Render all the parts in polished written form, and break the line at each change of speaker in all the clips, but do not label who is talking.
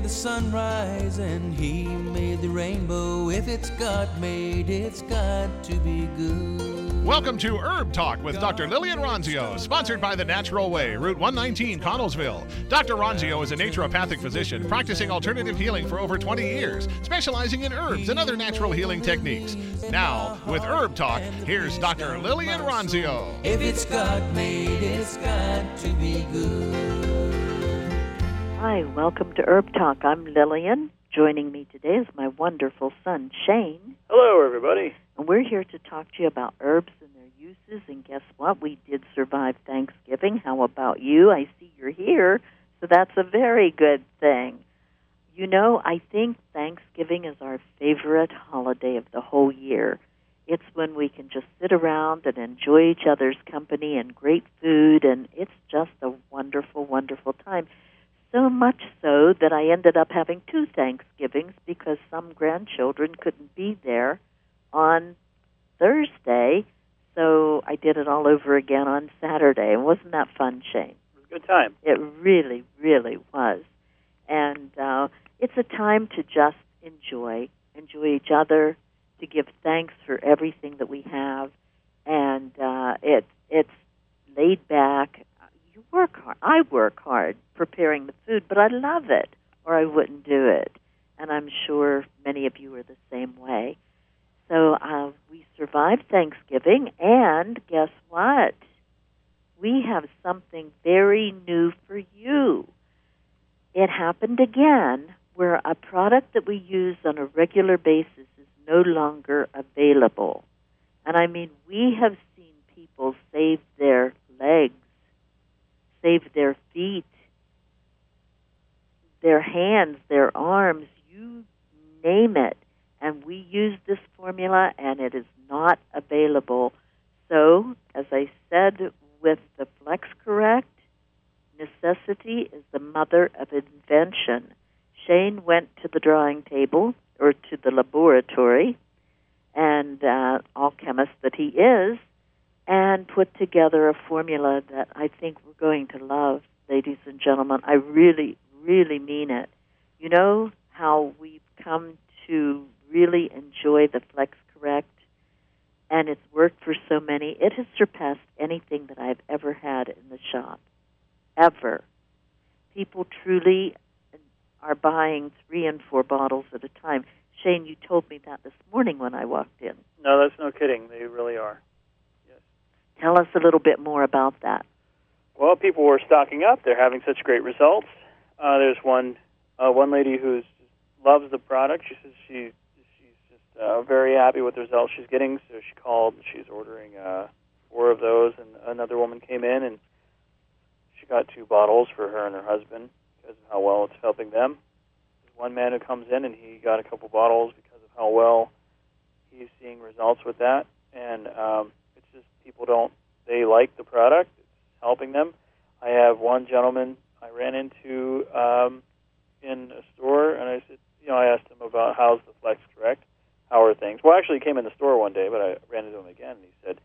the sunrise and he made the rainbow. If it's God made, it's got to be good.
Welcome to Herb Talk with Dr. Lillian Ronzio, sponsored by The Natural Way, Route 119, Connellsville. Dr. Ronzio is a naturopathic physician practicing alternative healing for over 20 years, specializing in herbs and other natural healing techniques. Now, with Herb Talk, here's Dr. Lillian Ronzio.
If it's God made, it's got to be good.
Hi, welcome to Herb Talk. I'm Lillian. Joining me today is my wonderful son, Shane.
Hello, everybody.
And we're here to talk to you about herbs and their uses. And guess what? We did survive Thanksgiving. How about you? I see you're here, so that's a very good thing. You know, I think Thanksgiving is our favorite holiday of the whole year. It's when we can just sit around and enjoy each other's company and great food, and it's just a wonderful, wonderful time. So much so that I ended up having 2 Thanksgivings because some grandchildren couldn't be there on Thursday, so I did it all over again on Saturday. And wasn't that fun, Shane?
It was a good time.
It really, really was. And it's a time to just enjoy each other, to give thanks for everything that we have, and it's laid back. You work hard. I work hard preparing the food, but I love it, or I wouldn't do it. And I'm sure many of you are the same way. So we survived Thanksgiving, and guess what? We have something very new for you. It happened again where a product that we use on a regular basis is no longer available. And I mean, we have seen people save their legs, save their feet, their hands, their arms, you name it. And we use this formula, and it is not available. So, as I said, with the FlexCorrect, necessity is the mother of invention. Shane went to the drawing table, or to the laboratory, and alchemist that he is, and put together a formula that I think we're going to love, ladies and gentlemen. I really, really mean it. You know how we've come to really enjoy the FlexCorrect, and it's worked for so many. It has surpassed anything that I've ever had in the shop, ever. People truly are buying 3 and 4 bottles at a time. Shane, you told me that this morning when I walked in.
No, that's no kidding. They really are. Yes.
Tell us a little bit more about that.
Well, people were stocking up. They're having such great results. There's one lady who loves the product. She says she's just very happy with the results she's getting. So she called. She's ordering 4 of those, and another woman came in and she got 2 bottles for her and her husband because of how well it's helping them. There's one man who comes in and he got a couple bottles because of how well he's seeing results with that. And it's just they like the product. It's helping them. I have one gentleman I ran into in a store, and I said, I asked him about how's the FlexCorrect, how are things. Well, actually, he came in the store one day, but I ran into him again, and he said,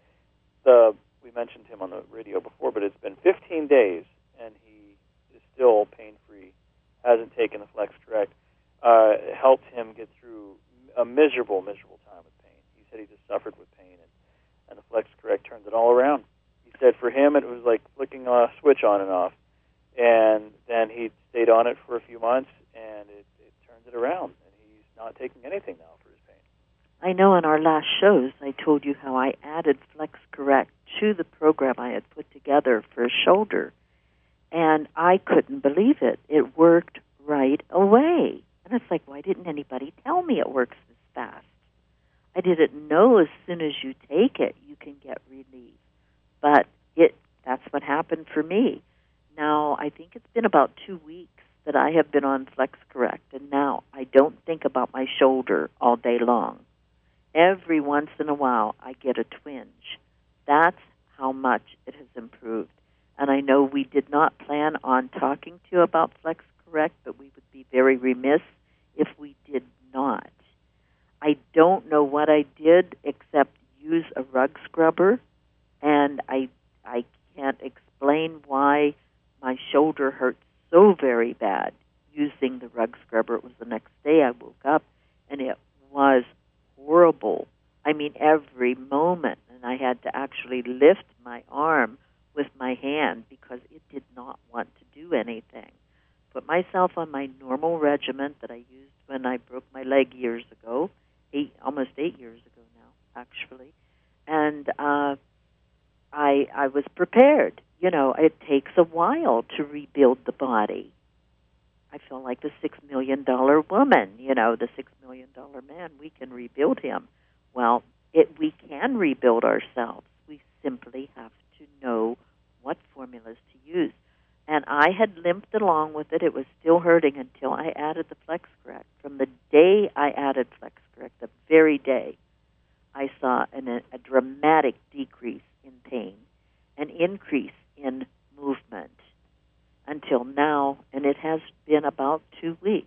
we mentioned him on the radio before, but it's been 15 days, and he is still pain-free, hasn't taken the FlexCorrect. It helped him get through a miserable time with pain. He said he just suffered with pain, and the FlexCorrect turned it all around. He said for him it was like flicking a switch on and off, and then he stayed on it for a few months, and it turned it around, and he's not taking anything now for his pain.
I know in our last shows I told you how I added FlexCorrect to the program I had put together for his shoulder, and I couldn't believe it. It worked right away. And it's like, why didn't anybody tell me it works this fast? I didn't know as soon as you take it, you can get relief. But that's what happened for me. Now, I think it's been about 2 weeks that I have been on FlexCorrect, and now I don't think about my shoulder all day long. Every once in a while, I get a twinge. That's how much it has improved. And I know we did not plan on talking to you about FlexCorrect, but we would be very remiss if we did not. I don't know what I did except use a rug scrubber, and I can't explain why my shoulder hurts so very bad. using the rug scrubber. It was the next day I woke up, and it was horrible. I mean, every moment, and I had to actually lift my arm with my hand because it did not want to do anything. Put myself on my normal regimen that I used when I broke my leg years ago, almost 8 years ago now, actually, and I was prepared. You know, it takes a while to rebuild the body. I feel like the $6 million woman, you know, the $6 million man, we can rebuild him. Well, we can rebuild ourselves. We simply have to know what formulas to use. And I had limped along with it. It was still hurting until I added the FlexCorrect. From the day I added FlexCorrect, the very day, I saw a dramatic decrease in pain, an increase in movement until now, and it has been about 2 weeks.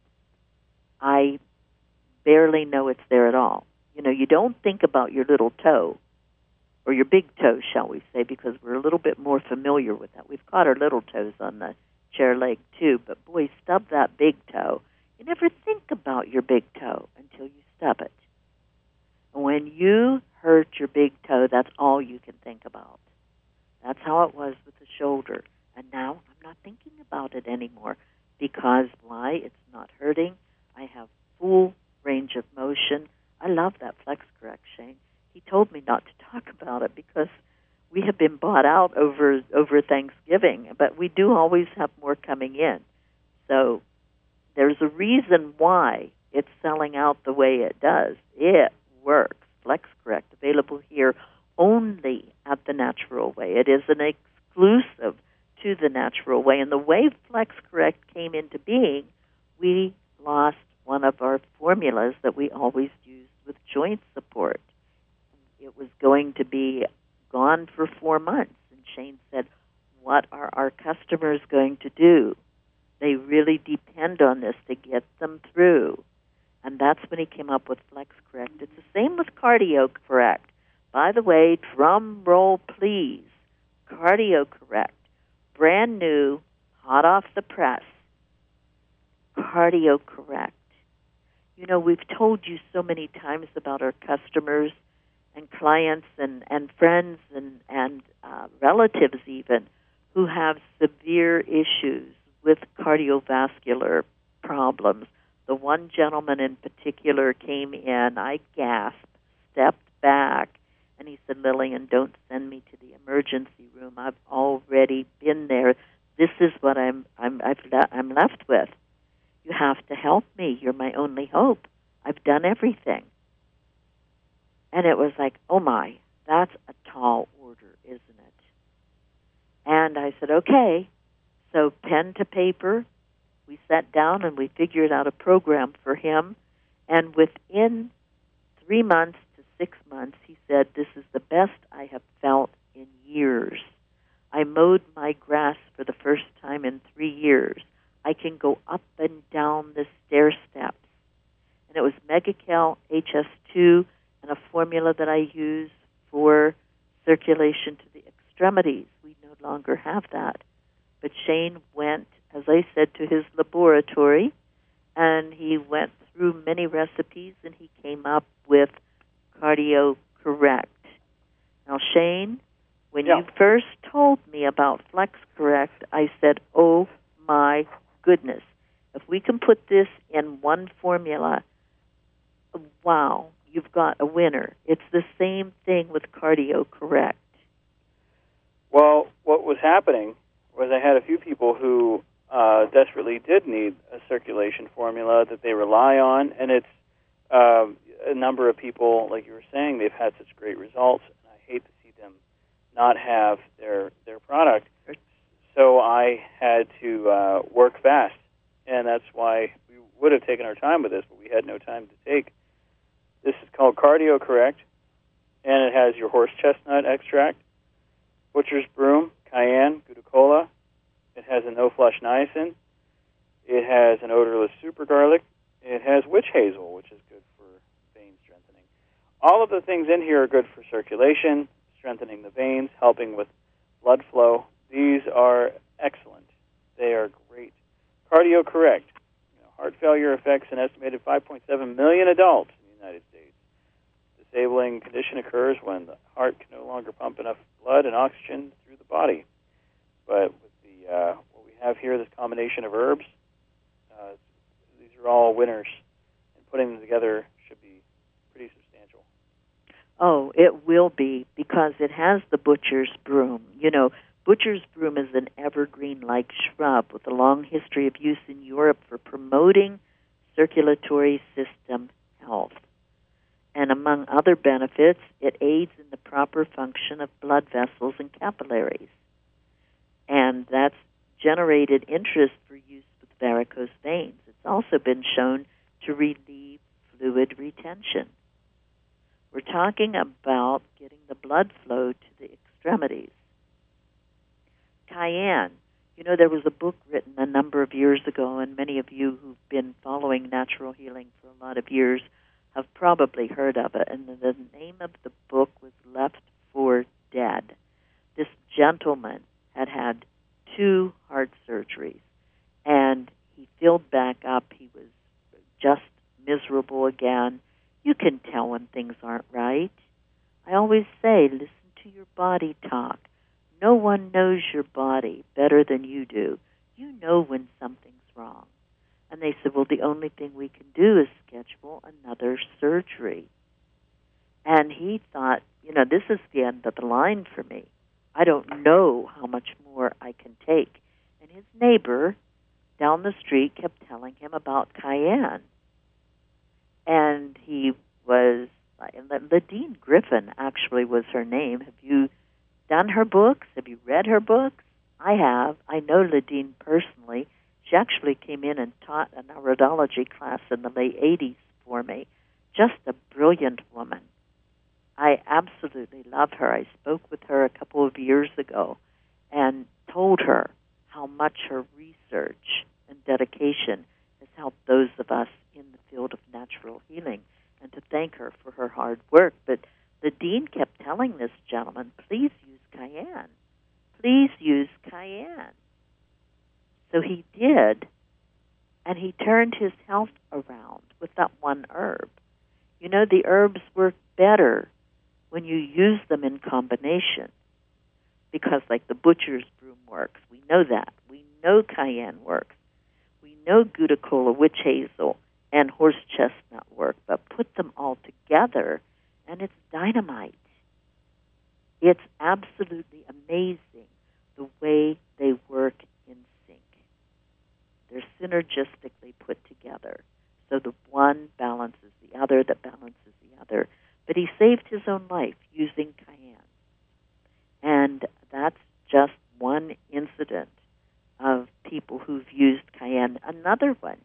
I barely know it's there at all. You know, you don't think about your little toe, or your big toe, shall we say, because we're a little bit more familiar with that. We've caught our little toes on the chair leg, too, but boy, stub that big toe. You never think about your big toe until you stub it. And when you hurt your big toe, that's all you can think about. That's how it was with the shoulder. And now I'm not thinking about it anymore because, why? It's not hurting. I have full range of motion. I love that FlexCorrect, Shane. He told me not to talk about it because we have been bought out over Thanksgiving, but we do always have more coming in. So there's a reason why it's selling out the way it does. It works. FlexCorrect, available here only at the Natural Way. It is an exclusive to the Natural Way. And the way FlexCorrect came into being, we lost one of our formulas that we always used with joint support. It was going to be gone for 4 months. And Shane said, what are our customers going to do? They really depend on this to get them through. And that's when he came up with FlexCorrect. It's the same with CardioCorrect. By the way, drum roll, please. CardioCorrect, brand new, hot off the press. CardioCorrect. You know, we've told you so many times about our customers and clients and friends and relatives even who have severe issues with cardiovascular problems. The one gentleman in particular came in, I gasped, stepped back, and he said, Lillian, don't send me to the emergency room. I've already been there. This is what I'm left with. You have to help me. You're my only hope. I've done everything. And it was like, oh my, that's a tall order, isn't it? And I said, okay. So pen to paper, we sat down and we figured out a program for him. And within 3 months to 6 months, he said, this is the best I have felt in years. I mowed my grass for the first time in 3 years. I can go up and down the stair steps. And it was Megacal HS2 and a formula that I use for circulation to the extremities. We no longer have that. But Shane went, as I said, to his laboratory, and he went through many recipes, and he came up with CardioCorrect. Now, Shane, when you first told me about FlexCorrect, I said, oh, my goodness. If we can put this in one formula, wow, you've got a winner. It's the same thing with CardioCorrect.
Well, what was happening was I had a few people who desperately did need a circulation formula that they rely on, and it's a number of people, like you were saying, they've had such great results, and I hate to see them not have their product. So I had to work fast, and that's why we would have taken our time with this, but we had no time to take. This is called CardioCorrect, and it has your horse chestnut extract, butcher's broom, cayenne, Gudicola. It has a no-flush niacin. It has an odorless super garlic. It has witch hazel, which is good for vein strengthening. All of the things in here are good for circulation, strengthening the veins, helping with blood flow. These are excellent. They are great. Cardio Correct. Heart failure affects an estimated 5.7 million adults in the United States. Disabling condition occurs when the heart can no longer pump enough blood and oxygen through the body. But with what we have here, this combination of herbs, these are all winners, and putting them together should be pretty substantial.
Oh, it will be, because it has the butcher's broom. You know, butcher's broom is an evergreen-like shrub with a long history of use in Europe for promoting circulatory system health. And among other benefits, it aids in the proper function of blood vessels and capillaries. And that's generated interest for use with varicose veins. It's also been shown to relieve fluid retention. We're talking about getting the blood flow to the extremities. Cayenne. You know, there was a book written a number of years ago, and many of you who've been following natural healing for a lot of years have probably heard of it. And the name of the book was Left for Dead. This gentleman had 2 heart surgeries, and he filled back up. He was just miserable again. You can tell when things aren't right. I always say, listen to your body talk. No one knows your body better than you do. You know when something's wrong. And they said, well, the only thing we can do is schedule another surgery. And he thought, you know, this is the end of the line for me. I don't know how much more I can take. And his neighbor down the street kept telling him about Cayenne. And he was, Ladine Griffin actually was her name. Have you done her books? Have you read her books? I have. I know Ladine personally. She actually came in and taught an iridology class in the late 80s for me. Just a brilliant woman. I absolutely love her. I spoke with her a couple of years ago and told her how much her research and dedication has helped those of us in the field of natural healing, and to thank her for her hard work. But the dean kept telling this gentleman, please use Cayenne. Please use Cayenne. So he did, and he turned his health around with that one herb. You know, the herbs work better when you use them in combination, because like the butcher's broom works. We know that. We know Cayenne works. We know Gutta Cola, witch hazel, and horse chestnut work, but put them all together, and it's dynamite. It's absolutely amazing the way they work in sync. They're synergistically put together, so the one balances the other, that balances the other. But he saved his own life using Cayenne. And that's just one incident of people who've used Cayenne. Another one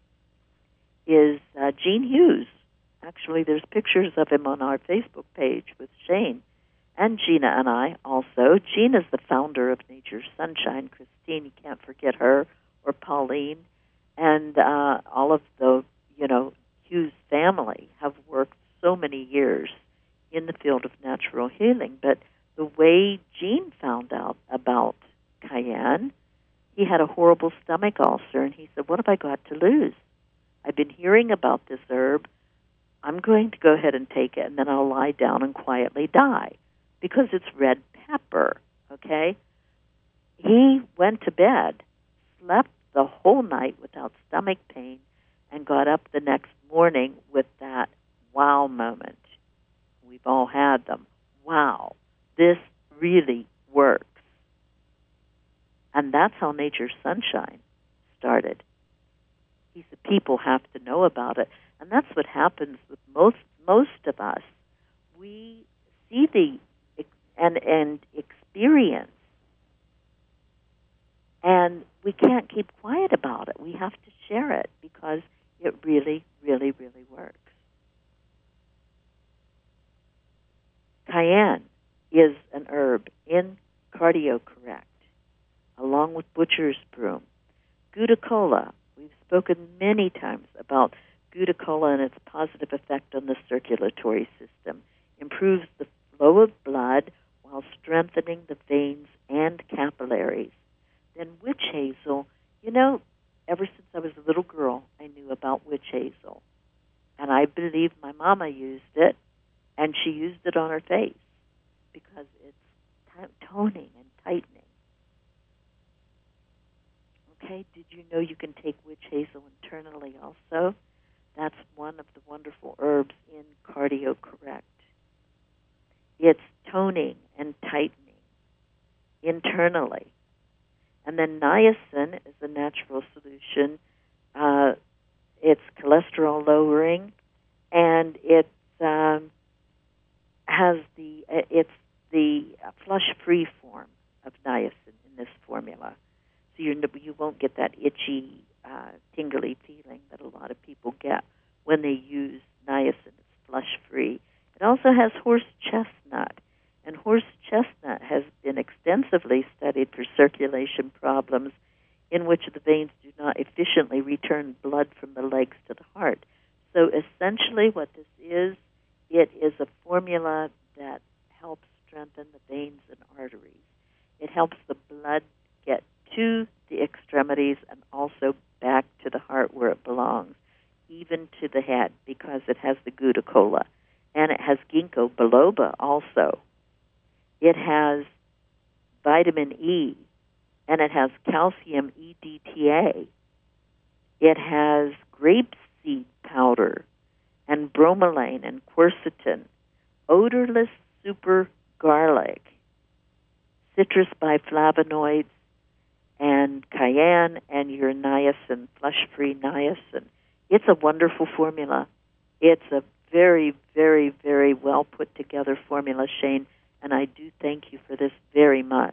is Gene Hughes. Actually, there's pictures of him on our Facebook page with Shane and Gina and I also. Gene is the founder of Nature's Sunshine. Christine, you can't forget her, or Pauline. And all of the, Hughes family have worked so many years in the field of natural healing. But the way Gene found out about Cayenne, he had a horrible stomach ulcer, and he said, what have I got to lose? I've been hearing about this herb. I'm going to go ahead and take it, and then I'll lie down and quietly die, because it's red pepper, okay? He went to bed, slept the whole night without stomach pain, and got up the next morning with that wow moment. We've all had them. Wow, this really works. And that's how Nature's Sunshine started. He said people have to know about it. And that's what happens with most of us. We see and experience, and we can't keep quiet about it. We have to share it because it really, really, really works. Cayenne is an herb in Cardio Correct, along with butcher's broom. Gutta Cola, we've spoken many times about Gutta Cola and its positive effect on the circulatory system, improves the flow of blood while strengthening the veins and capillaries. Then witch hazel, ever since I was a little girl, I knew about witch hazel. And I believe my mama used it, and she used it on her face because it's toning and tightening. Okay, did you know you can take witch hazel internally also? That's one of the wonderful herbs in Cardio Correct. It's toning and tightening internally. And then niacin is a natural solution. It's cholesterol lowering, and it's the flush-free form of niacin in this formula. So you won't get that itchy, tingly feeling that a lot of people get when they use niacin. It's flush-free. It also has horse chestnut, and horse chestnut has been extensively studied for circulation problems in which the veins do not efficiently return blood from the legs to the heart. So essentially what this is, it is a formula that helps strengthen the veins and arteries. It helps the blood get to the extremities and also back to the heart where it belongs, even to the head, because it has the Gouda Cola. And it has ginkgo biloba also. It has vitamin E, and it has calcium EDTA. It has grapeseed powder and bromelain and quercetin, odorless super garlic, citrus biflavonoids, and cayenne, and your niacin, flush-free niacin. It's a wonderful formula. It's a very, very, very well put together formula, Shane, and I do thank you for this very much.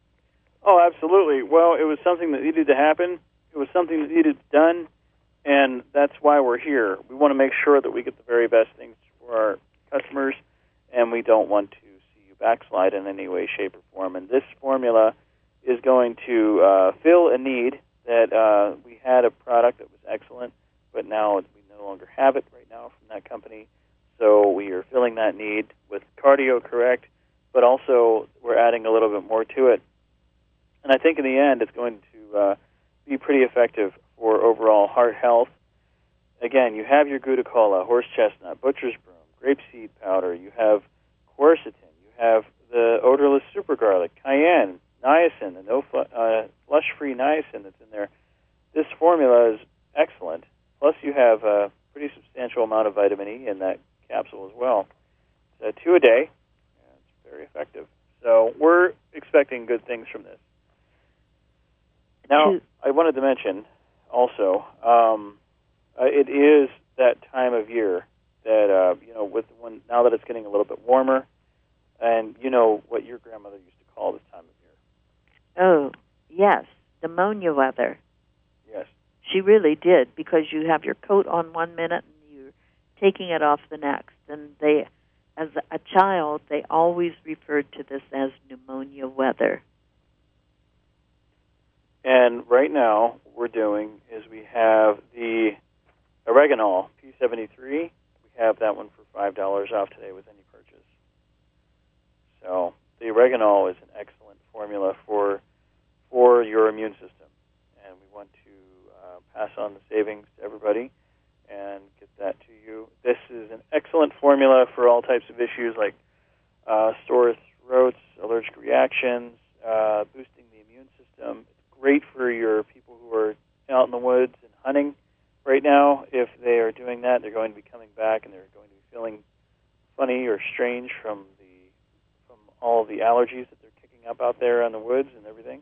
Oh, absolutely. Well, it was something that needed to happen. It was something that needed to be done, and that's why we're here. We want to make sure that we get the very best things for our customers, and we don't want to see you backslide in any way, shape, or form. And this formula is going to fill a need that we had a product that was excellent, but now we no longer have it right now from that company. So we are filling that need with Cardio Correct, but also we're adding a little bit more to it. And I think in the end it's going to be pretty effective for overall heart health. Again, you have your Gouda Cola, horse chestnut, butcher's broom, grapeseed powder, you have quercetin, you have the odorless super garlic, cayenne, niacin, the no flush-free niacin that's in there. This formula is excellent. Plus you have a pretty substantial amount of vitamin E in that capsule as well. It's 2 a day, and it's very effective. So we're expecting good things from this. Now, I wanted to mention also, it is that time of year that now that it's getting a little bit warmer, and you know what your grandmother used to call this time of year.
Oh, yes, pneumonia weather.
Yes.
She really did, because you have your coat on 1 minute and you're taking it off the next. And they, as a child, they always referred to this as pneumonia weather.
And right now, what we're doing is we have the Oreganol P73. We have that one for $5 off today with any purchase. So the Oreganol is an excellent formula for your immune system, and we want to pass on the savings to everybody and get that to you. This is an excellent formula for all types of issues like sore throats, allergic reactions, boosting the immune system. It's great for your people who are out in the woods and hunting right now. If they are doing that, they're going to be coming back and they're going to be feeling funny or strange from all the allergies that they're kicking up out there in the woods and everything.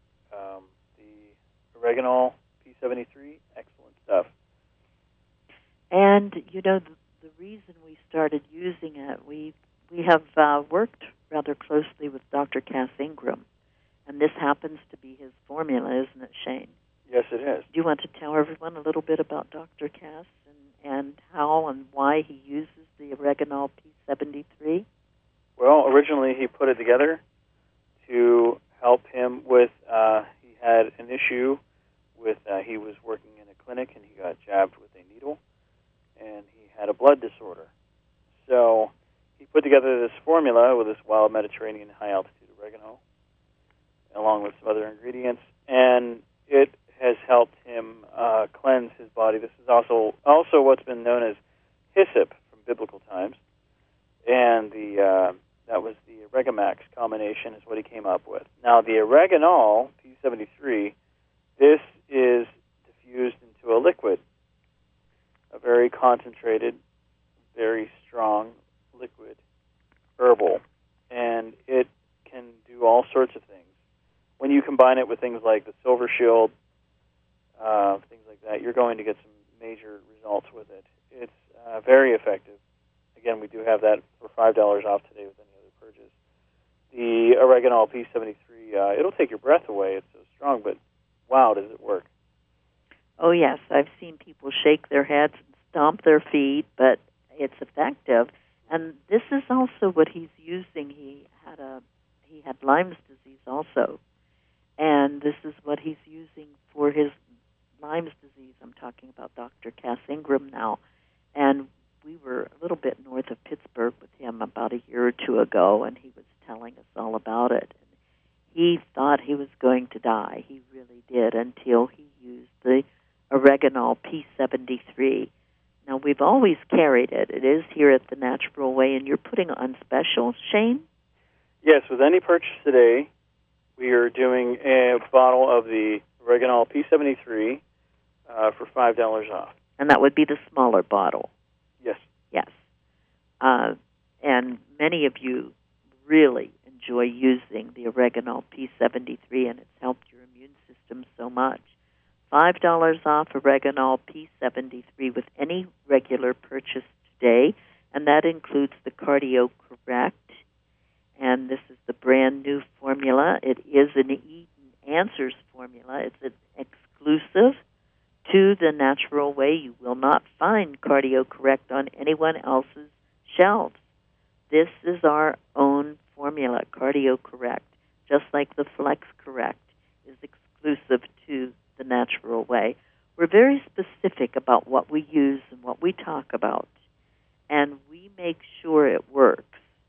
The Oreganol P73, excellent stuff.
And, the reason we started using it, we have worked rather closely with Dr. Cass Ingram, and this happens to be his formula, isn't it, Shane?
Yes, it is.
Do you want to tell everyone a little bit about Dr. Cass and how and why he uses the Oreganol P73?
Well, originally he put it together to help him with, he had an issue with, he was working in a clinic and he got jabbed with a needle, and he had a blood disorder. So he put together this formula with this wild Mediterranean high-altitude oregano, along with some other ingredients, and it has helped him cleanse his body. This is also what's been known as hyssop from biblical times, and that was the Oregamax combination is what he came up with. Now the Oreganol P73, this is diffused into a liquid, a very concentrated, very strong liquid herbal, and it can do all sorts of things. When you combine it with things like the Silver Shield, things like that, you're going to get some major results with it. It's very effective. Again, we do have that for $5 off today with any other purchase. The Oreganol P73, it'll take your breath away. It's so strong, but wow, does it work.
Oh, yes. I've seen people shake their heads and stomp their feet, but it's effective. And this is also what he's using. He had Lyme's disease also. And this is what he's using for his Lyme's disease. I'm talking about Dr. Cass Ingram now. And we were a little bit north of Pittsburgh with him about a year or two ago, and he was telling us all about it. And he thought he was going to die. He really did, until he used the Oreganol P73. Now, we've always carried it. It is here at the Natural Way, and you're putting on special, Shane?
Yes, with any purchase today, we are doing a bottle of the Oreganol P73 for $5 off.
And that would be the smaller bottle.
Yes.
Yes. And many of you really enjoy using the Oreganol P73, and it's helped your immune system so much. $5 off Oreganol P73 with any regular purchase today, and that includes the Cardio Correct. And this is the brand new formula. It is an Eden Answers formula. It's an exclusive to the Natural Way. You will not find Cardio Correct on anyone else's shelves. This is our own formula, Cardio Correct, just like the Flex Correct is exclusive to the Natural Way. We're very specific about what we use and what we talk about, and we make sure it works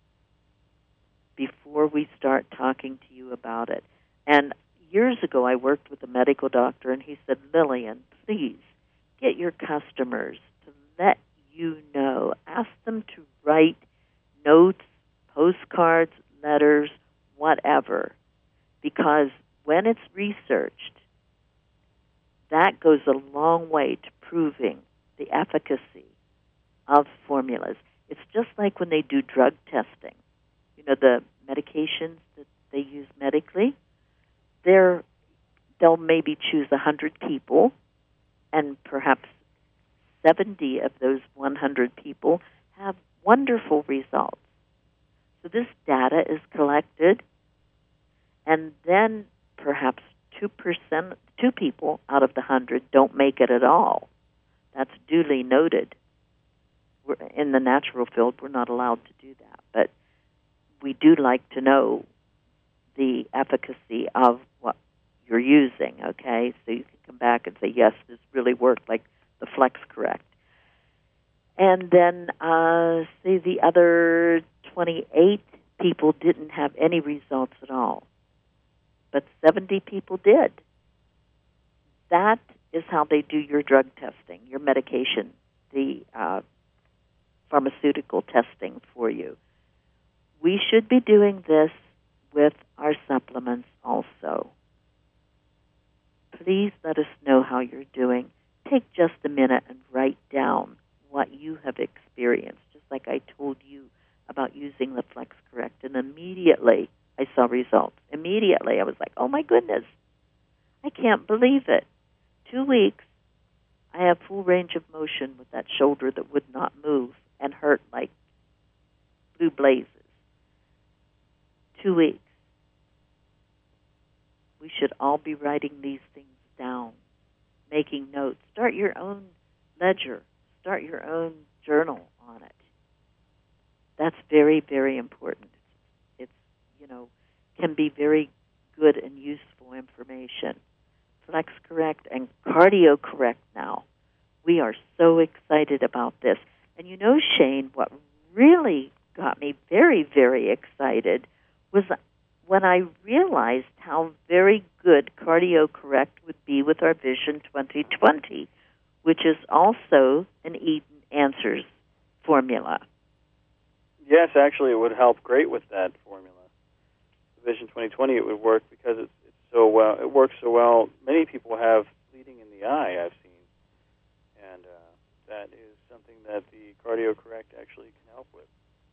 before we start talking to you about it. And years ago, I worked with a medical doctor, and he said, Lillian, please get your customers to let you know. Ask them to write notes, postcards, letters, whatever, because when it's researched, that goes a long way to proving the efficacy of formulas. It's just like when they do drug testing. You know, the medications that they use medically, they'll maybe choose 100 people, and perhaps 70 of those 100 people have wonderful results. So this data is collected, and then perhaps 2%, 2 people out of the 100 don't make it at all. That's duly noted. In the natural field, we're not allowed to do that, but we do like to know the efficacy of what you're using, okay? So you can come back and say, yes, this really worked, like the Flex Correct. And then, say the other 28 people didn't have any results at all, but 70 people did. That is how they do your drug testing, your medication, the pharmaceutical testing for you. We should be doing this with our supplements also. Please let us know how you're doing. Take just a minute and write down what you have experienced, just like I told you about using the Flex Correct. And immediately I saw results. Immediately I was like, oh my goodness, I can't believe it. 2 weeks, I have full range of motion with that shoulder that would not move and hurt like blue blazes. 2 weeks. We should all be writing these things down, making notes. Start your own ledger. Start your own journal on it. That's very, very important. It's, can be very good and useful information. Flex Correct and Cardio Correct now. We are so excited about this. And Shane, what really got me very, very excited was when I realized how very good Cardio Correct would be with our Vision 2020, which is also an Eden Answers formula.
Yes, actually, it would help great with that formula. The Vision 2020, it would work because it's so well. It works so well. Many people have bleeding in the eye, I've seen, and that is something that the Cardio Correct actually can help with.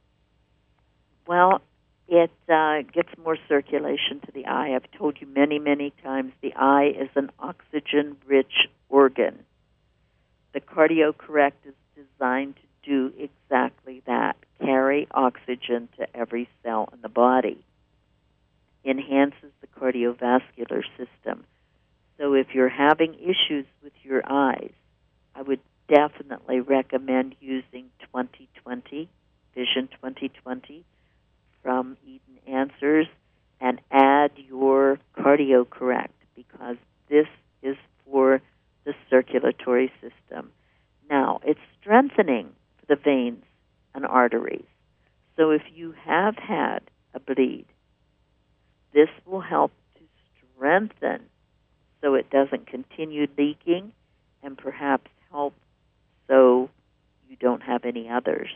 Well, it gets more circulation to the eye. I've told you many, many times the eye is an oxygen-rich organ. The Cardio Correct is designed to do exactly that, carry oxygen to every cell in the body. Enhances the cardiovascular system. So if you're having issues with your eyes, I would definitely recommend using 2020, Vision 2020, from Eden Answers, and add your Cardio Correct, because this is for the circulatory system. Now, it's strengthening for the veins and arteries. So if you have had a bleed, this will help to strengthen so it doesn't continue leaking, and perhaps help so you don't have any others.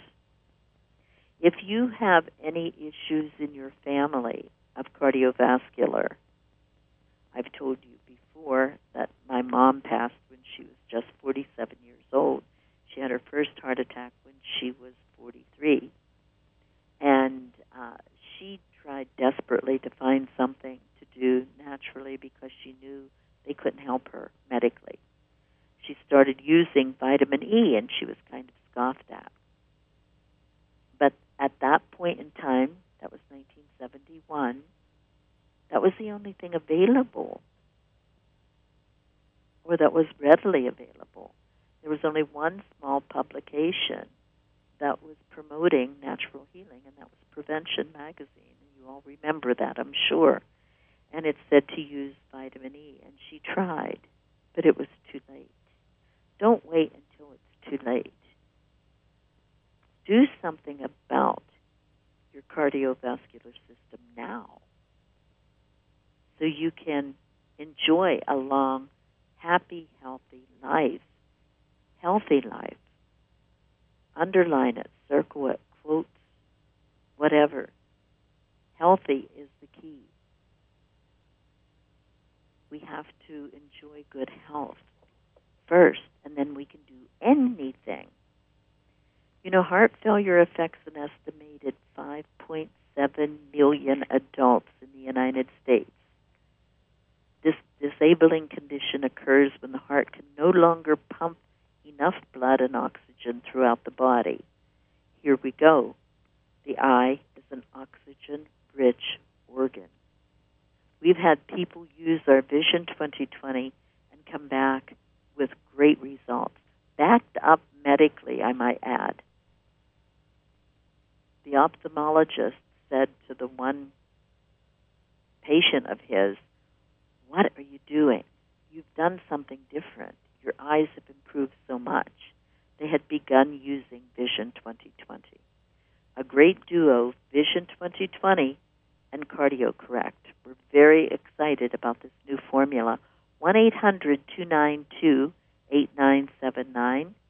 If you have any issues in your family of cardiovascular, I've told you before that my mom passed when she was just 47 years old. She had her first heart attack when she was 43. And she tried desperately to find something to do naturally because she knew they couldn't help her medically. She started using vitamin E, and she was kind of scoffed at. But at that point in time, that was 1971, that was the only thing available, or that was readily available. There was only one small publication that was promoting natural healing, and that was Prevention Magazine. And you all remember that, I'm sure. And it said to use vitamin E, and she tried, but it was too late. Don't wait until it's too late. Do something about your cardiovascular system now so you can enjoy a long, happy, healthy life. Healthy life. Underline it, circle it, quotes, whatever. Healthy is the key. We have to enjoy good health first, and then we can do anything. You know, heart failure affects an estimated 5.7 million adults in the United States. This disabling condition occurs when the heart can no longer pump enough blood and oxygen throughout the body. Here we go. The eye is an oxygen-rich organ. We've had people use our Vision 2020 and come back with great results, backed up medically, I might add. The ophthalmologist said to the one patient of his, "What are you doing? You've done something different. Your eyes have improved so much." They had begun using Vision 2020. A great duo, Vision 2020 and Cardio Correct. We're very excited about this new formula. 1-800-292-8979.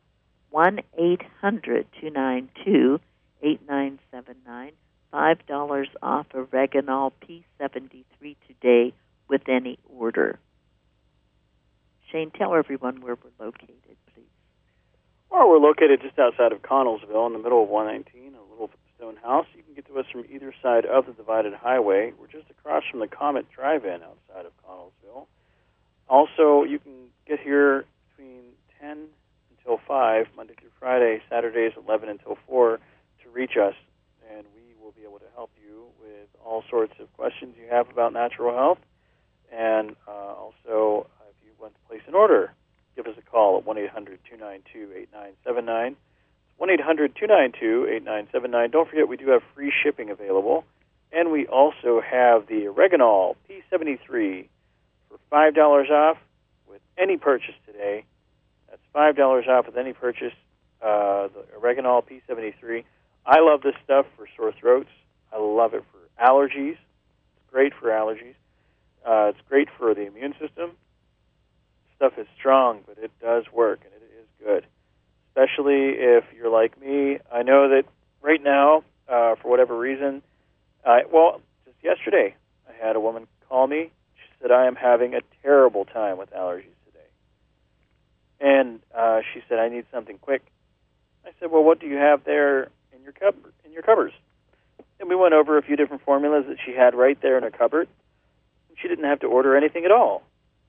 1-800-292-8979. $5 off Oreganol P73 today with any order. Shane, tell everyone where we're located, please.
Well, we're located just outside of Connellsville in the middle of 119, a little stone house. You can get to us from either side of the divided highway. We're just across from the Comet Drive-In outside of Connellsville. Also, you can get here between 10 until 5, Monday through Friday, Saturdays 11 until 4 to reach us, and we will be able to help you with all sorts of questions you have about natural health. And also, if you want to place an order, give us a call at 1-800-292-8979. 1-800-292-8979. Don't forget, we do have free shipping available. And we also have the Oreganol P73 for $5 off with any purchase today. That's $5 off with any purchase, the Oreganol P73. I love this stuff for sore throats. I love it for allergies. It's great for allergies. It's great for the immune system. Stuff is strong, but it does work, and it is good. Especially if you're like me. I know that right now, for whatever reason, just yesterday, I had a woman call me. She said, I am having a terrible time with allergies today. And she said, I need something quick. I said, well, what do you have there in your cupboards? And we went over a few different formulas that she had right there in her cupboard. She didn't have to order anything at all.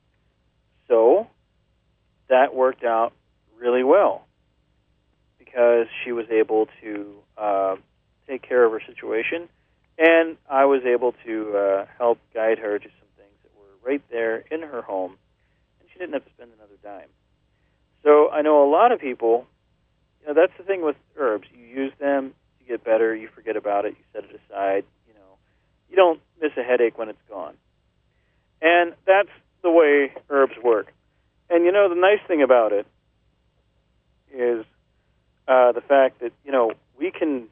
So that worked out really well because she was able to take care of her situation, and I was able to help guide her to some things that were right there in her home, and she didn't have to spend another dime. So I know a lot of people, that's the thing with herbs. You use them, you get better, you forget about it, you set it aside, you don't miss a headache when it's gone. And that's the way herbs work. And, the nice thing about it is the fact that, we can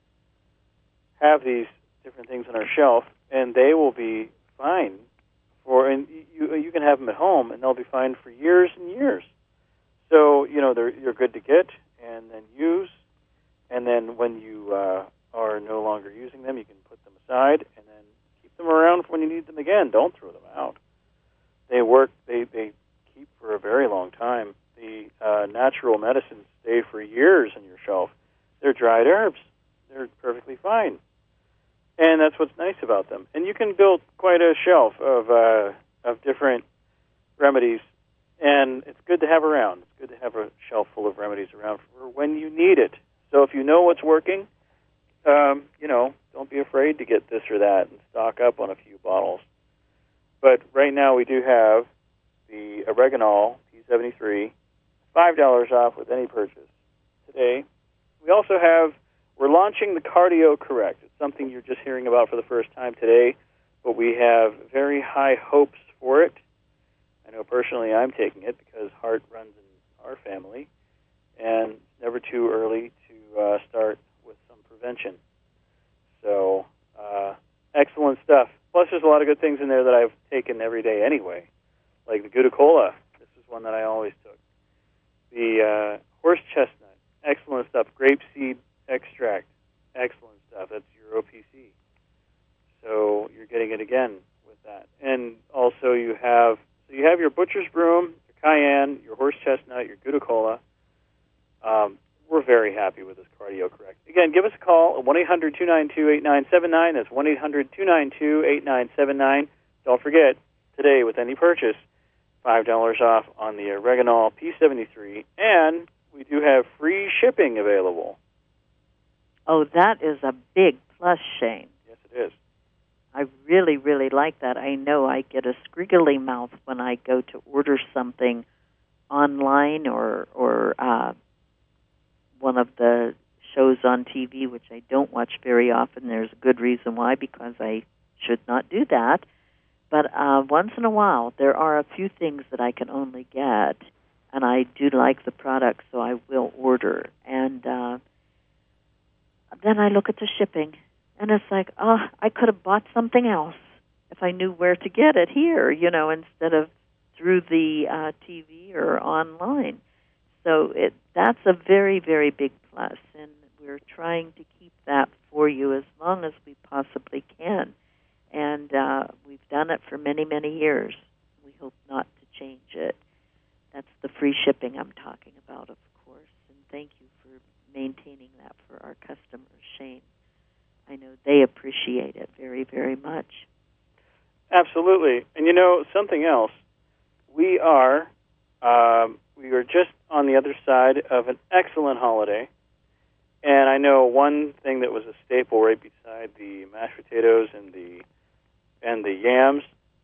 have these different things on our shelf, and they will be fine and you can have them at home, and they'll be fine for years and years. So, you're good to get and then use, and then when you are no longer using them, you can put them aside and then keep them around for when you need them again. Don't throw them out. They work. They keep for a very long time. The natural medicines stay for years on your shelf. They're dried herbs. They're perfectly fine. And that's what's nice about them. And you can build quite a shelf of different remedies, and it's good to have around. It's good to have a shelf full of remedies around for when you need it. So if you know what's working, don't be afraid to get this or that and stock up on a few bottles. But right now we do have the Oreganol P73, $5 off with any purchase today. We also we're launching the Cardio Correct. It's something you're just hearing about for the first time today, but we have very high hopes for it. I know personally I'm taking it because heart runs in our family, and it's never too early to start with some prevention. So, excellent stuff. Plus, there's a lot of good things in there that I've taken every day anyway, like the Gudicola. This is one that I always took. The horse chestnut, excellent stuff. Grapeseed extract, excellent stuff. That's your OPC. So you're getting it again with that. And also you have your butcher's broom, your cayenne, your horse chestnut, your Gudicola. We're very happy with this Cardio Correct. Again, give us a call at 1-800-292-8979. That's 1-800-292-8979. Don't forget, today with any purchase, $5 off on the Oreganol P73, and we do have free shipping available.
Oh, that is a big plus, Shane.
Yes, it is.
I really, really like that. I know I get a squiggly mouth when I go to order something online or one of the shows on TV, which I don't watch very often. There's a good reason why, because I should not do that. But once in a while, there are a few things that I can only get, and I do like the product, so I will order. And then I look at the shipping, and it's like, I could have bought something else if I knew where to get it here, instead of through the TV or online. So that's a very, very big plus, and we're trying to keep that for you as long as we possibly can. And we've done it for many, many years. We hope not to change it. That's the free shipping I'm talking about, of course, and thank you for maintaining that for our customers, Shane. I know they appreciate it very, very much.
Absolutely. And something else, we are just on the other side of an excellent holiday. And I know one thing that was a staple right beside the mashed potatoes and the yams,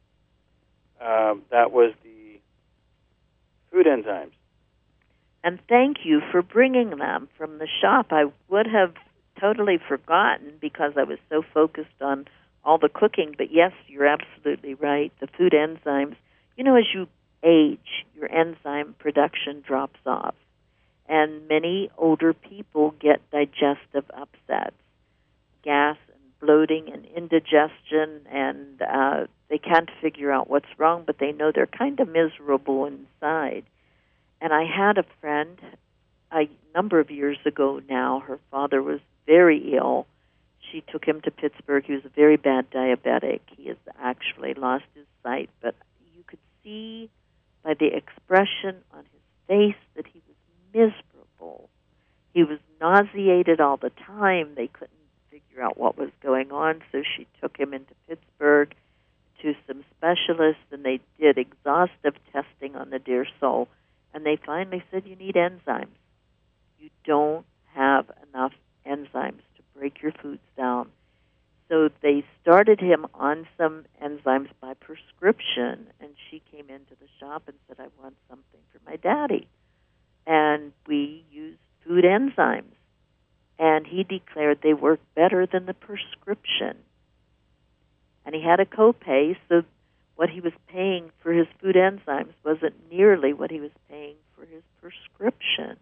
that was the food enzymes.
And thank you for bringing them from the shop. I would have totally forgotten because I was so focused on all the cooking. But yes, you're absolutely right. The food enzymes, as you age, your enzyme production drops off. And many older people get digestive upsets, gas and bloating and indigestion, and they can't figure out what's wrong, but they know they're kind of miserable inside. And I had a friend a number of years ago now. Her father was very ill. She took him to Pittsburgh. He was a very bad diabetic. He has actually lost his sight, but you could see by the expression on his face that he was miserable. He was nauseated all the time. They couldn't figure out what was going on, so she took him into Pittsburgh to some specialists, and they did exhaustive testing on the dear soul, and they finally said, you need enzymes. You don't have enough enzymes to break your foods down. So they started him on some enzymes by prescription, and she came into the shop and said, I want something for my daddy. And we used food enzymes, and he declared they worked better than the prescription. And he had a copay, so what he was paying for his food enzymes wasn't nearly what he was paying for his prescription.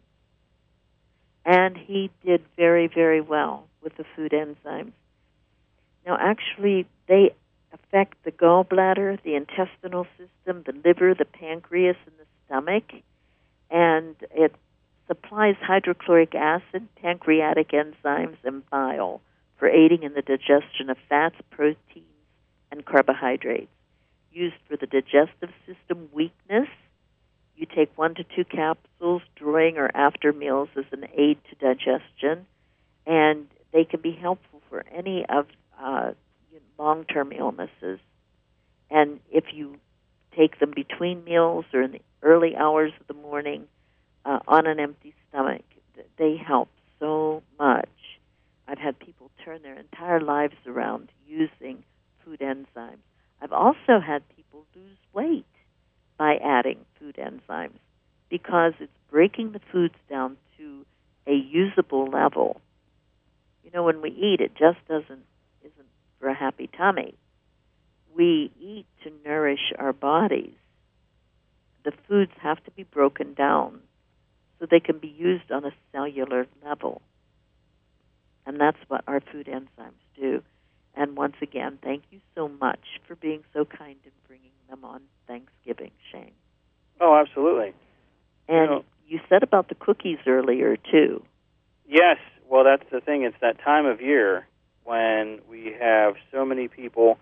And he did very, very well with the food enzymes. Now, actually, they affect the gallbladder, the intestinal system, the liver, the pancreas, and the stomach, and it supplies hydrochloric acid, pancreatic enzymes, and bile for aiding in the digestion of fats, proteins, and carbohydrates. Used for the digestive system weakness, you take 1 to 2 capsules during or after meals as an aid to digestion, and they can be helpful for any of long-term illnesses. And if you take them between meals or in the early hours of the morning on an empty stomach, they help so much. I've had people turn their entire lives around using food enzymes. I've also had people lose weight by adding food enzymes because it's breaking the foods down to a usable level. You know, when we eat, it just isn't for a happy tummy. We eat to nourish our bodies. The foods have to be broken down so they can be used on a cellular level. And that's what our food enzymes do. And once again, thank you so much for being so kind in bringing them on Thanksgiving, Shane.
Oh, absolutely.
And you said about the cookies earlier, too.
Yes. Well, that's the thing. It's that time of year when we have so many people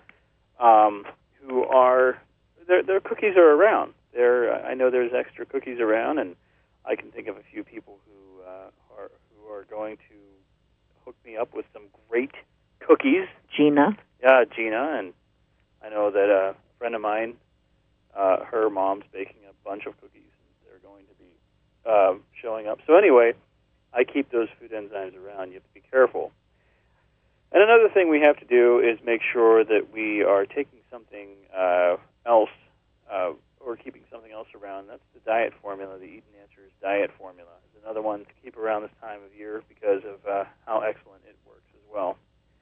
who are, their cookies are around. I know there's extra cookies around, and I can think of a few people who are going to hook me up with some great cookies.
Gina?
Yeah, Gina, and I know that a friend of mine, her mom's baking a bunch of cookies, and they're going to be showing up. So anyway, I keep those food enzymes around. You have to be careful. And another thing we have to do is make sure that we are taking something else or keeping something else around. That's the diet formula, the Eden Answers diet formula. It's another one to keep around this time of year because of how excellent it works as well.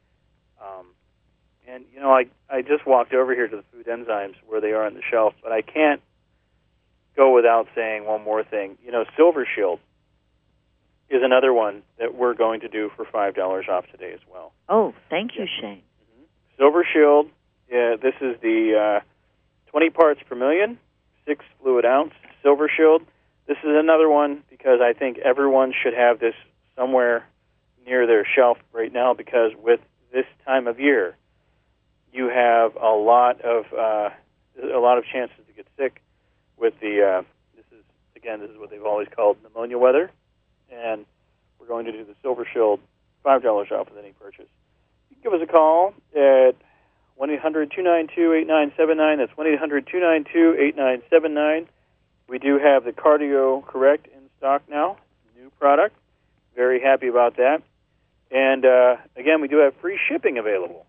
And, you know, I just walked over here to the food enzymes where they are on the shelf, but I can't go without saying one more thing. You know, Silver Shield is another one that we're going to do for $5 off today as well.
Oh, thank you, Shane.
Mm-hmm. Silver Shield, this is the 20 parts per million, 6 fluid ounce Silver Shield. This is another one because I think everyone should have this somewhere near their shelf right now because with this time of year, you have a lot of chances to get sick with the this is what they've always called pneumonia weather, and we're going to do the Silver Shield $5 off with any purchase. You can give us a call at 1-800-292-8979. That's 1-800-292-8979. We do have the Cardio Correct in stock now, new product. Very happy about that. And again, we do have free shipping available.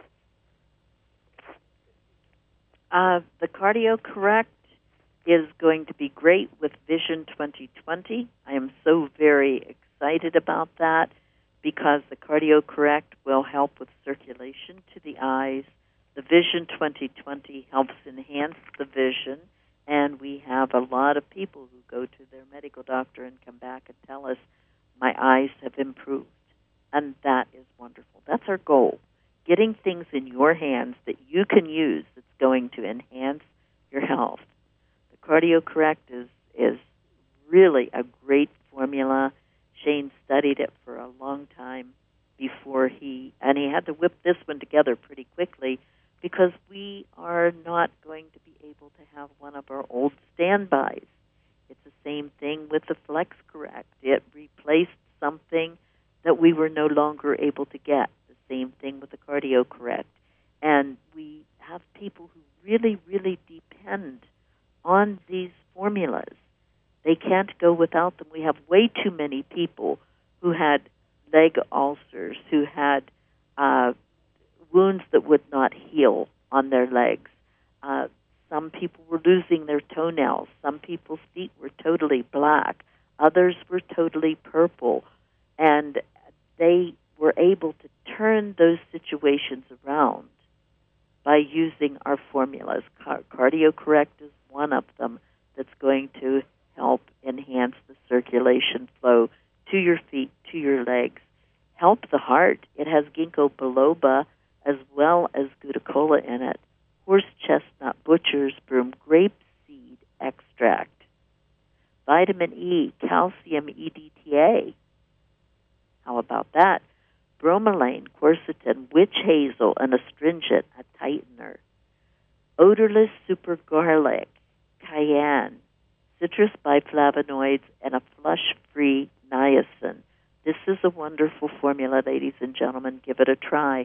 The Cardio Correct is going to be great with Vision 2020. I am so very excited about that because the Cardio Correct will help with circulation to the eyes. The Vision 2020 helps enhance the vision, and we have a lot of people who go to their medical doctor and come back and tell us, my eyes have improved. And that is wonderful. That's our goal. getting things in your hands that you can use that's going to enhance your health. The Cardio Correct is really a great formula. Shane studied it for a long time before he had to whip this one together pretty quickly, because we are not going to be able to have one of our old standbys. It's the same thing with the Flex Correct. It replaced something that we were no longer able to get. The same thing with the Cardio Correct. And we have people who really, really depend on these formulas. They can't go without them. We have way too many people who had leg ulcers, who had wounds that would not heal on their legs. Some people were losing their toenails. Some people's feet were totally black. Others were totally purple. And they were able to turn those situations around by using our formulas. Cardio Correct is one of them that's going to help enhance the circulation flow to your feet, to your legs. Help the heart. It has ginkgo biloba as well as Glucola in it. Horse chestnut, butcher's broom, grapeseed extract. Vitamin E, calcium EDTA. How about that? Bromelain, quercetin, witch hazel, an astringent, a tightener. Odorless super garlic, cayenne, citrus biflavonoids, and a flush-free niacin. This is a wonderful formula, ladies and gentlemen. Give it a try.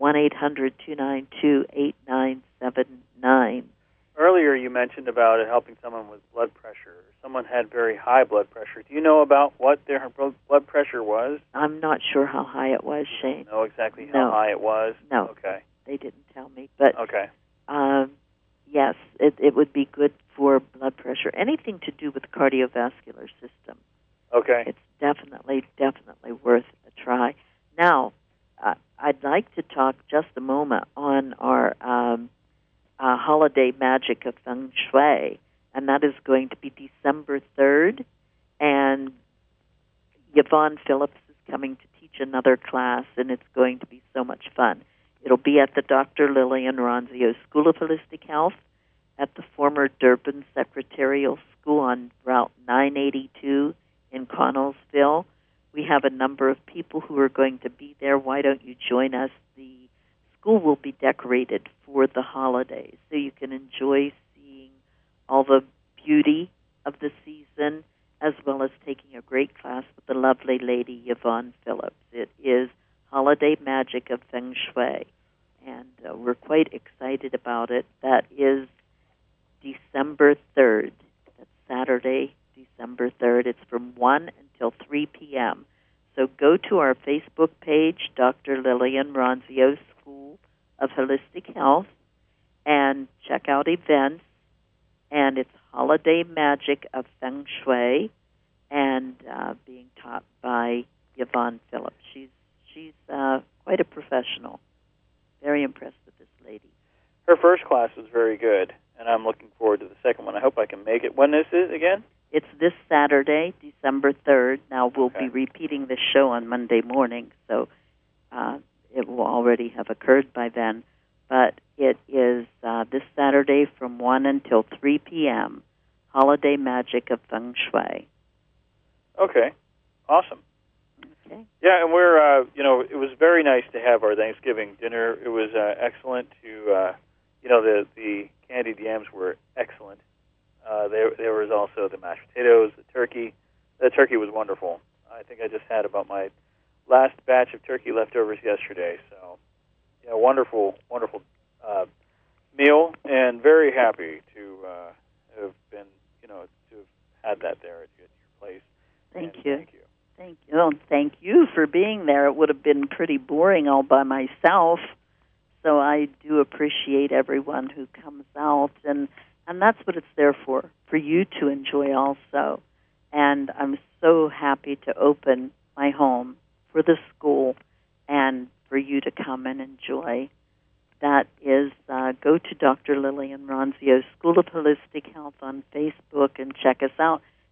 1-800-292-8979.
Earlier you mentioned about it helping someone with blood pressure. Someone had very high blood pressure. Do you know about what their blood pressure was?
I'm not sure how high it was, Shane.
Know exactly how high it was?
No.
Okay.
They didn't tell me. But
okay.
Yes, it would be good for blood pressure. Anything to do with the cardiovascular system.
Okay.
It's definitely worth a try. Now, I'd like to talk just a moment on our holiday magic of Feng Shui, and that is going to be December 3rd, and Yvonne Phillips is coming to teach another class, and it's going to be so much fun. It'll be at the Dr. Lillian Ronzio School of Holistic Health at the former Durban Secretarial School on Route 982 in Connellsville. We have a number of people who are going to be there. Why don't you join us? The school will be decorated for the holidays, so you can enjoy seeing all the beauty of the season, as well as taking a great class with the lovely lady Yvonne Phillips. It is Holiday Magic of Feng Shui, and we're quite excited about it. That is December 3rd. That's Saturday, December 3rd. It's from 1 until 3 p.m. So go to our Facebook page, Dr. Lillian Ronzio School of Holistic Health, and check out events. And it's Holiday Magic of Feng Shui, and being taught by Yvonne Phillips. She's quite a professional. Very impressed with this lady.
Her first class was very good, and I'm looking forward to the second one. I hope I can make it. When is it again?
It's this Saturday, December 3rd. Now, we'll be repeating this show on Monday morning, so it will already have occurred by then. But it is this Saturday from 1 until 3 p.m., Holiday Magic of Feng Shui.
Okay. Awesome.
Okay.
Yeah, and we're, it was very nice to have our Thanksgiving dinner. It was excellent to, the candied yams were excellent. There was also the mashed potatoes, the turkey. The turkey was wonderful. I think I just had about my last batch of turkey leftovers yesterday. So, yeah, wonderful meal, and very happy to have been, to have had that there at your place.
Thank
you.
Thank you. Well, thank you for being there. It would have been pretty boring all by myself. So I do appreciate everyone who comes out, and that's what it's there for you to enjoy also. And I'm so happy to open my home for the school and for you to come and enjoy. That is, go to Dr. Lillian Ronzio School of Holistic Health on Facebook and check us out.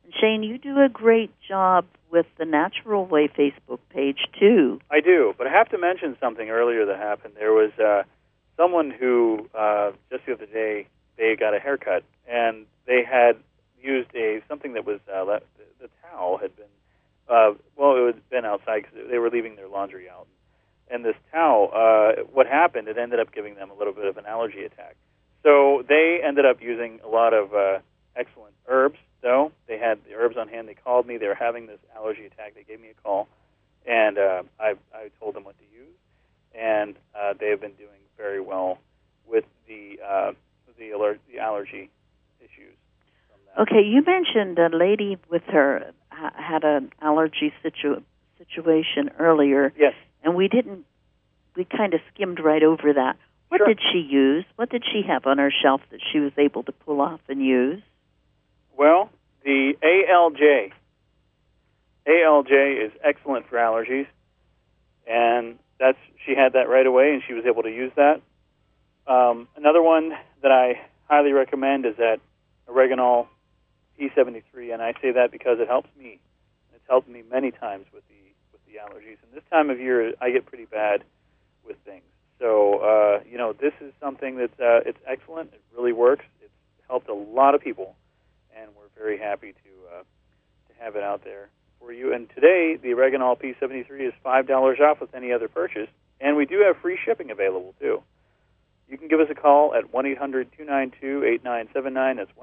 And Shane, you do a great job with the Natural Way Facebook page, too.
I do, but I have to mention something earlier that happened. There was someone who, just the other day, they got a haircut, and they had used something that was, the towel had been, it had been outside because they were leaving their laundry out. And this towel, what happened, it ended up giving them a little bit of an allergy attack. So they ended up using a lot of excellent herbs, though. They had the herbs on hand. They called me. They were having this allergy attack. They gave me a call, and I told them what to use. And they have been doing very well with the allergy issues from that.
Okay, you mentioned a lady with her had an allergy situation earlier.
Yes.
And we kind of skimmed right over that. What
Sure.
did she use? What did she have on her shelf that she was able to pull off and use?
Well, the ALJ. ALJ is excellent for allergies, and she had that right away, and she was able to use that. Another one that I highly recommend is that Oreganol P73, and I say that because it helps me. It's helped me many times with the allergies. And this time of year, I get pretty bad with things. So, this is something that's it's excellent. It really works. It's helped a lot of people, and we're very happy to have it out there for you. And today, the Oreganol P73 is $5 off with any other purchase, and we do have free shipping available, too. You can give us a call at 1-800-292-8979. That's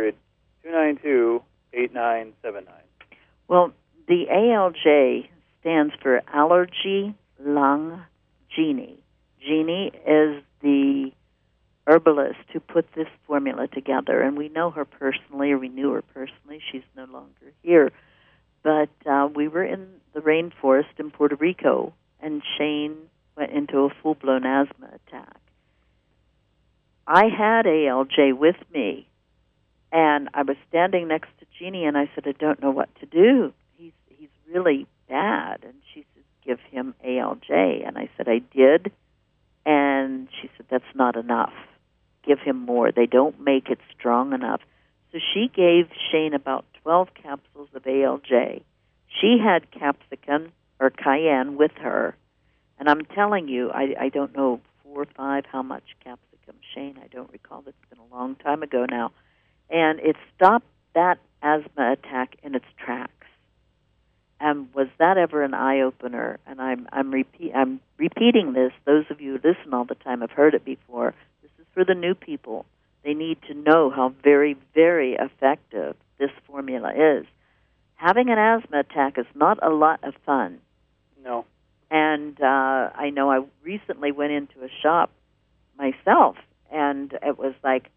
1-800-292-8979.
Well, the ALJ stands for Allergy Lung Genie. Jeannie is the herbalist who put this formula together, and we know her personally, or we knew her personally. She's no longer here. But we were in the rainforest in Puerto Rico, and Shane went into a full-blown asthma attack. I had ALJ with me, and I was standing next to Jeannie, and I said, I don't know what to do. He's really bad. And she said, give him ALJ. And I said, I did. And she said, that's not enough. Give him more. They don't make it strong enough. So she gave Shane about 12 capsules of ALJ. She had capsicum or cayenne with her. And I'm telling you, I don't know, 4 or 5, how much capsicum, Shane. I don't recall. It's been a long time ago now. And it stopped that asthma attack in its tracks. And was that ever an eye-opener? And I'm repeating this. Those of you who listen all the time have heard it before. This is for the new people. They need to know how very, very effective this formula is. Having an asthma attack is not a lot of fun.
No.
And I know I recently went into a shop myself, and it was like,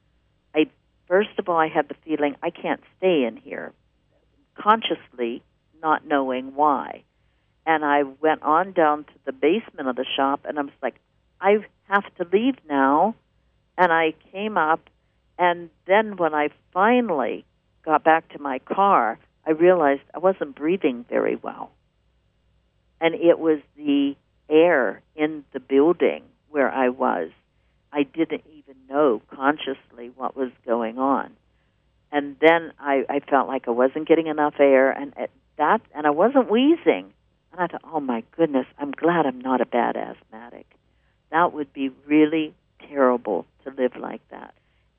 first of all, I had the feeling I can't stay in here, consciously not knowing why. And I went on down to the basement of the shop, and I was like, I have to leave now. And I came up, and then when I finally got back to my car, I realized I wasn't breathing very well. And it was the air in the building where I was. I didn't even know consciously what was going on. And then I felt like I wasn't getting enough air, and I wasn't wheezing. And I thought, oh, my goodness, I'm glad I'm not a bad asthmatic. That would be really terrible to live like that.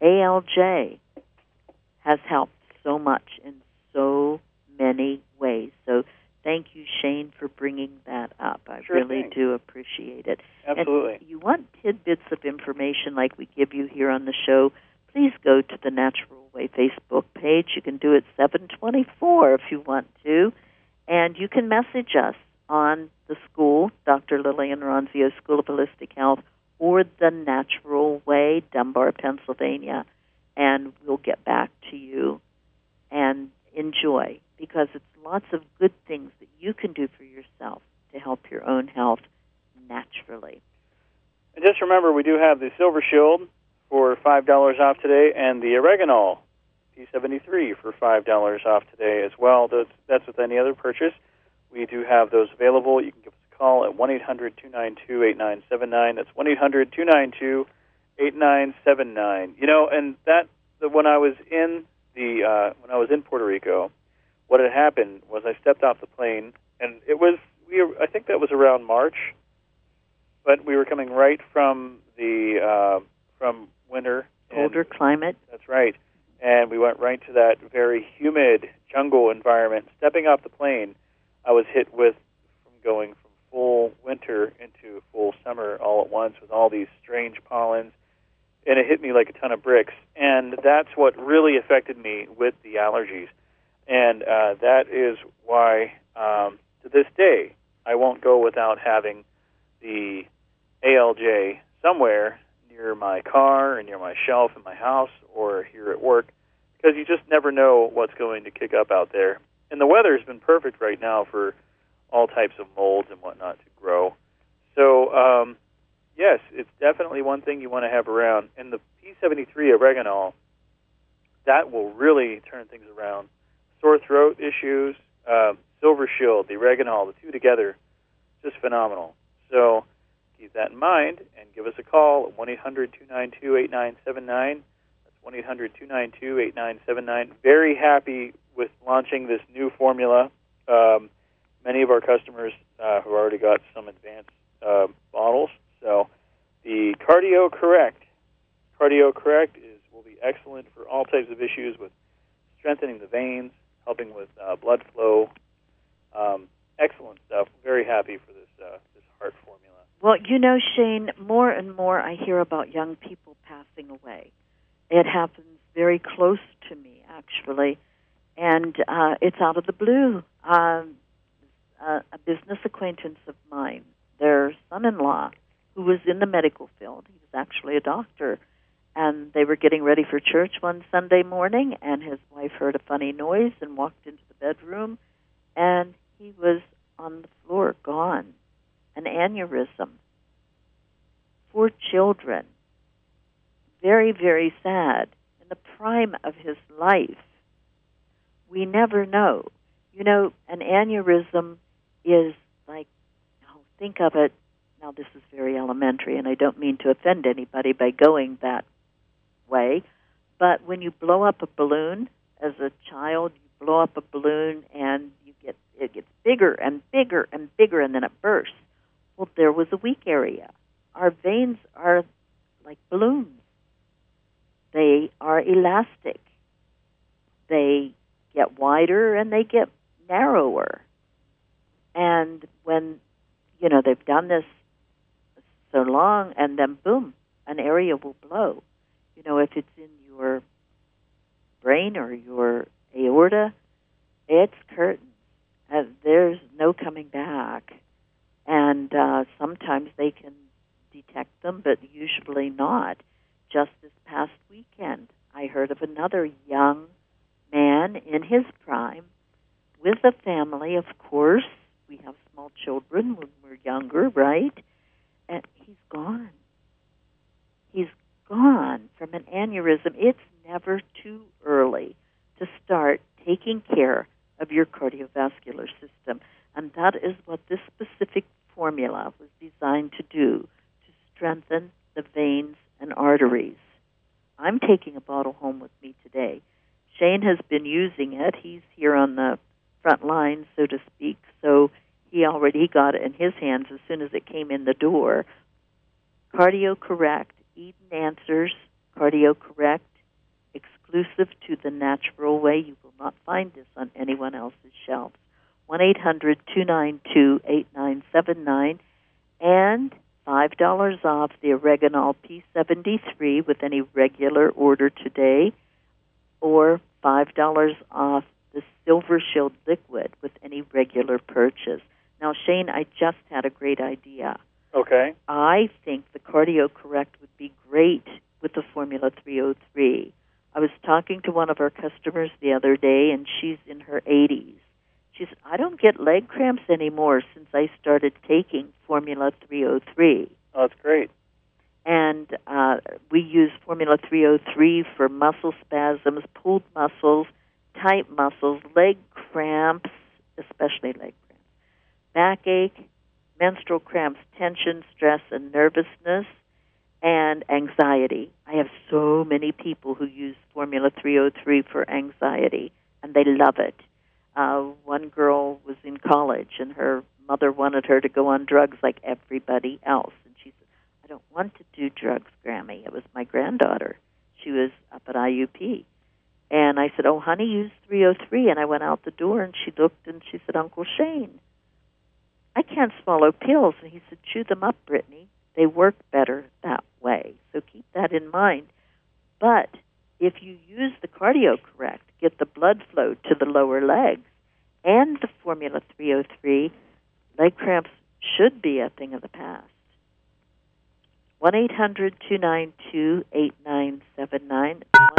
ALJ has helped so much in so many ways. So thank you, Shane, for bringing that up. I really do appreciate it.
Absolutely.
And if you want tidbits of information like we give you here on the show, please go to the Natural Way Facebook page. You can do it 7/24 if you want to. And you can message us on the school, Dr. Lillian Ronzio School of Holistic Health, or the Natural Way, Dunbar, Pennsylvania, and we'll get back to you. And enjoy, because it's lots of good things that you can do for yourself to help your own health naturally.
And just remember, we do have the Silver Shield for $5 off today, and the Oreganol P73 for $5 off today as well. That's with any other purchase. We do have those available. You can give us a call at 1-800-292-8979. That's 1-800-292-8979. You know, and when I was in Puerto Rico, what had happened was I stepped off the plane, and I think that was around March, but we were coming right from from winter.
Colder climate.
That's right. And we went right to that very humid jungle environment. Stepping off the plane, I was hit from going from full winter into full summer all at once with all these strange pollens, and it hit me like a ton of bricks. And that's what really affected me with the allergies. And that is why, to this day, I won't go without having the ALJ somewhere near my car and near my shelf in my house or here at work, because you just never know what's going to kick up out there. And the weather has been perfect right now for all types of molds and whatnot to grow. So, yes, it's definitely one thing you want to have around. And the P73 oreganol, that will really turn things around. Sore throat issues, Silver Shield, the oreganol, the two together, just phenomenal. So keep that in mind and give us a call at 1-800-292-8979. That's 1-800-292-8979. Very happy with launching this new formula. Many of our customers have already got some advanced bottles. So the Cardio Correct will be excellent for all types of issues with strengthening the veins, helping with blood flow. Excellent stuff. Very happy for this heart formula.
Well, Shane, more and more I hear about young people passing away. It happens very close to me, actually, and it's out of the blue. A business acquaintance of mine, their son-in-law, who was in the medical field, he was actually a doctor, and they were getting ready for church one Sunday morning, and his wife heard a funny noise and walked into the bedroom, and he was on the floor, gone. An aneurysm. 4 children. Very, very sad. In the prime of his life. We never know. An aneurysm is like, think of it, now this is very elementary, and I don't mean to offend anybody by going that way, but when you blow up a balloon, as a child, you blow up a balloon and it gets bigger and bigger and bigger, and then it bursts. Well, there was a weak area. Our veins are like balloons. They are elastic. They get wider and they get narrower. And when, they've done this so long, and then boom, an area will blow. If it's in your brain or your aorta, it's curtains. There's no coming back. And sometimes they can detect them, but usually not. Just this past weekend, I heard of another young man in his prime with a family, of course. We have small children when we're younger, right? And he's gone. He's gone from an aneurysm. It's never too early to start taking care of your cardiovascular system. And that is what this specific formula was designed to do, to strengthen the veins and arteries. I'm taking a bottle home with me today. Shane has been using it. He's here on the front line, so to speak, so he got it in his hands as soon as it came in the door. Cardio Correct, Eden Answers, Cardio Correct, exclusive to the natural way. You will not find this on anyone else's shelves. 1-800-292-8979, and $5 off the Oreganol P73 with any regular order today, or $5 off the Silver Shield liquid with any regular purchase. Now, Shane, I just had a great idea.
Okay.
I think the Cardio Correct would be great with the Formula 303. I was talking to one of our customers the other day, and she's in her 80s. She said, I don't get leg cramps anymore since I started taking Formula 303.
Oh, that's great.
And we use Formula 303 for muscle spasms, pulled muscles, tight muscles, leg cramps, especially leg cramps, backache, menstrual cramps, tension, stress, and nervousness, and anxiety. I have so many people who use Formula 303 for anxiety, and they love it. One girl was in college, and her mother wanted her to go on drugs like everybody else. And she said, I don't want to do drugs, Grammy. It was my granddaughter. She was up at IUP. And I said, oh, honey, use 303. And I went out the door, and she looked, and she said, Uncle Shane, I can't swallow pills. And he said, chew them up, Brittany. They work better that way. So keep that in mind. But if you use the cardio correct, get the blood flow to the lower legs, and the Formula 303, leg cramps should be a thing of the past. 1-800-292-8979.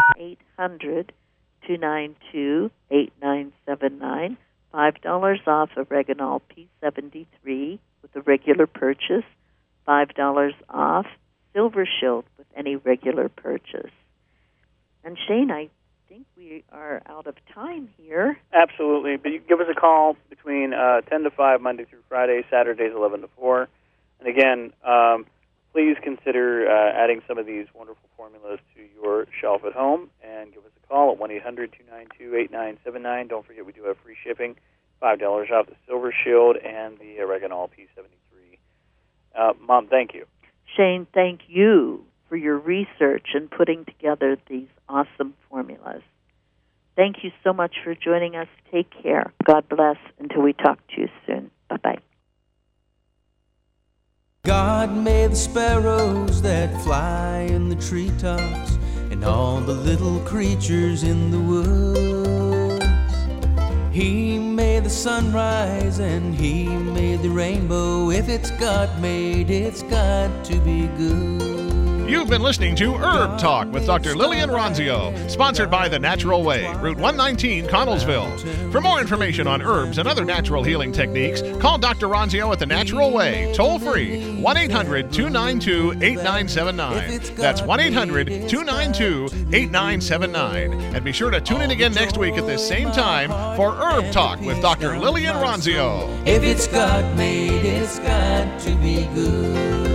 1-800-292-8979. $5 off Oreganol P73 with a regular purchase. $5 off Silver Shield with any regular purchase. And Shane, I think we are out of time here.
Absolutely. But you can give us a call between 10 to 5, Monday through Friday, Saturdays 11 to 4. And again, please consider adding some of these wonderful formulas to your shelf at home, and give us a call at 1-800-292-8979. Don't forget we do have free shipping, $5 off the Silver Shield and the Oreganol P73. Mom, thank you.
Shane, thank you for your research and putting together these awesome formulas. Thank you so much for joining us. Take care. God bless until we talk to you soon. Bye-bye.
God made the sparrows that fly in the treetops and all the little creatures in the woods. He made the sunrise and he made the rainbow. If it's God made, it's got to be good.
You've been listening to Herb Talk with Dr. Lillian Ronzio, sponsored by The Natural Way, Route 119, Connellsville. For more information on herbs and other natural healing techniques, call Dr. Ronzio at The Natural Way, toll free, 1-800-292-8979. That's 1-800-292-8979. And be sure to tune in again next week at this same time for Herb Talk with Dr. Lillian Ronzio.
If it's God made, it's got to be good.